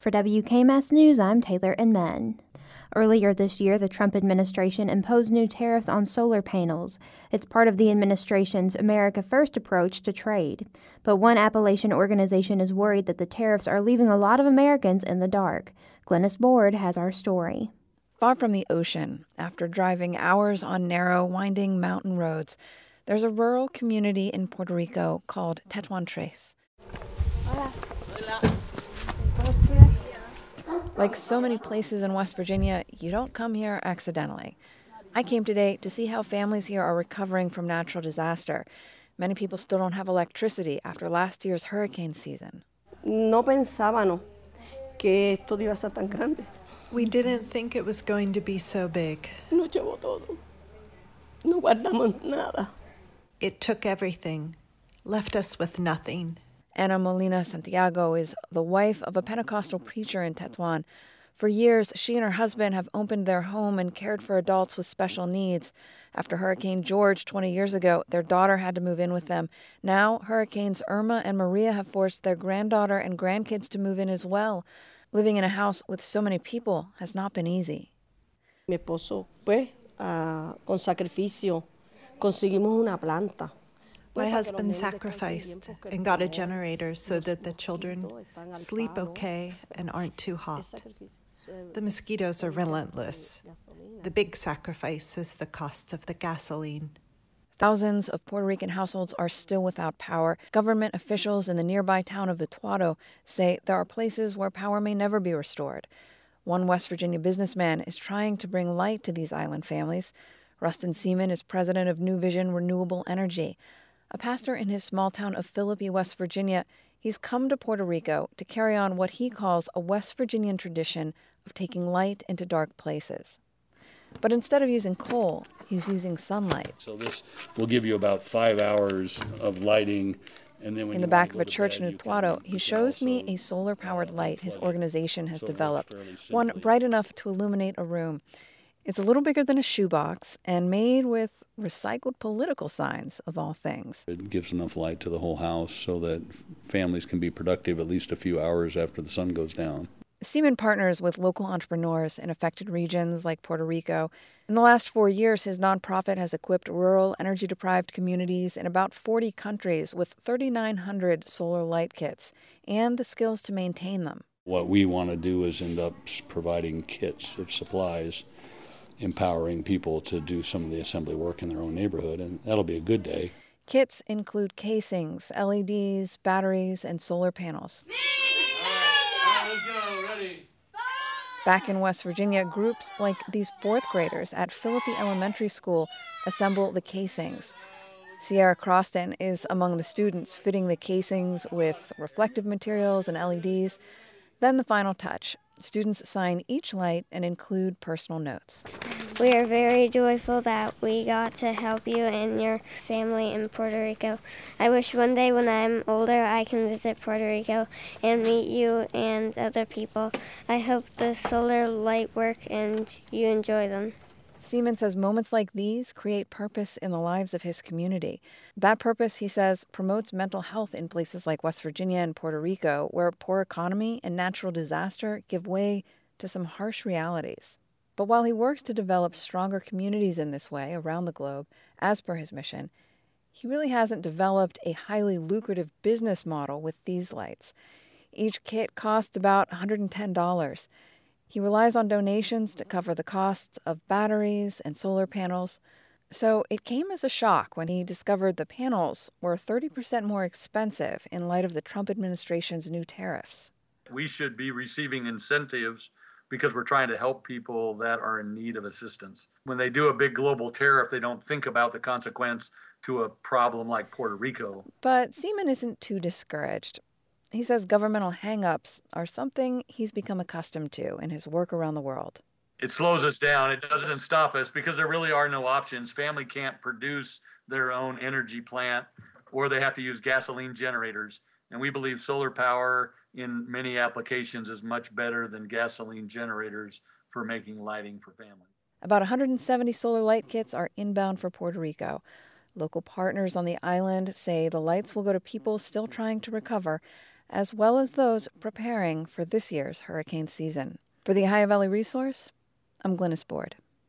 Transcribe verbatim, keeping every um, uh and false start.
For W K M S News, I'm Taylor Inman. Earlier this year, the Trump administration imposed new tariffs on solar panels. It's part of the administration's America First approach to trade. But one Appalachian organization is worried that the tariffs are leaving a lot of Americans in the dark. Glennis Board has our story. Far from the ocean, after driving hours on narrow, winding mountain roads, there's a rural community in Puerto Rico called Tetuan Tres. Hola. Like so many places in West Virginia, you don't come here accidentally. I came today to see how families here are recovering from natural disaster. Many people still don't have electricity after last year's hurricane season. No pensábamos que esto iba a ser tan grande. We didn't think it was going to be so big. Nos llevó todo. No guardamos nada. It took everything, left us with nothing. Ana Molina Santiago is the wife of a Pentecostal preacher in Tetuan. For years, she and her husband have opened their home and cared for adults with special needs. After Hurricane George twenty years ago, their daughter had to move in with them. Now, Hurricanes Irma and Maria have forced their granddaughter and grandkids to move in as well. Living in a house with so many people has not been easy. Mi esposo, pues, uh, con sacrificio, conseguimos una planta. My husband sacrificed and got a generator so that the children sleep okay and aren't too hot. The mosquitoes are relentless. The big sacrifice is the cost of the gasoline. Thousands of Puerto Rican households are still without power. Government officials in the nearby town of Utuado say there are places where power may never be restored. One West Virginia businessman is trying to bring light to these island families. Rustin Seaman is president of New Vision Renewable Energy. A pastor in his small town of Philippi, West Virginia, he's come to Puerto Rico to carry on what he calls a West Virginian tradition of taking light into dark places. But instead of using coal, he's using sunlight. So this will give you about five hours of lighting. And then when in the back of a church in Utuado, he shows me a solar-powered light his organization has developed, one bright enough to illuminate a room. It's a little bigger than a shoebox and made with recycled political signs, of all things. It gives enough light to the whole house so that families can be productive at least a few hours after the sun goes down. Seaman partners with local entrepreneurs in affected regions like Puerto Rico. In the last four years, his nonprofit has equipped rural, energy-deprived communities in about forty countries with thirty-nine hundred solar light kits and the skills to maintain them. What we want to do is end up providing kits of supplies, empowering people to do some of the assembly work in their own neighborhood, and that'll be a good day. Kits include casings, L E Ds, batteries, and solar panels. Back in West Virginia, groups like these fourth graders at Philippi Elementary School assemble the casings. Sierra Croston is among the students fitting the casings with reflective materials and L E Ds. Then the final touch. Students sign each light and include personal notes. We are very joyful that we got to help you and your family in Puerto Rico. I wish one day when I'm older I can visit Puerto Rico and meet you and other people. I hope the solar light work and you enjoy them. Seaman says moments like these create purpose in the lives of his community. That purpose, he says, promotes mental health in places like West Virginia and Puerto Rico, where poor economy and natural disaster give way to some harsh realities. But while he works to develop stronger communities in this way around the globe, as per his mission, he really hasn't developed a highly lucrative business model with these lights. Each kit costs about one hundred ten dollars. He relies on donations to cover the costs of batteries and solar panels. So it came as a shock when he discovered the panels were thirty percent more expensive in light of the Trump administration's new tariffs. We should be receiving incentives because we're trying to help people that are in need of assistance. When they do a big global tariff, they don't think about the consequence to a problem like Puerto Rico. But Seaman isn't too discouraged. He says governmental hang-ups are something he's become accustomed to in his work around the world. It slows us down. It doesn't stop us because there really are no options. Family can't produce their own energy plant, or they have to use gasoline generators. And we believe solar power in many applications is much better than gasoline generators for making lighting for families. About one hundred seventy solar light kits are inbound for Puerto Rico. Local partners on the island say the lights will go to people still trying to recover. as well as those preparing for this year's hurricane season. For the Ohio Valley Resource, I'm Glynis Board.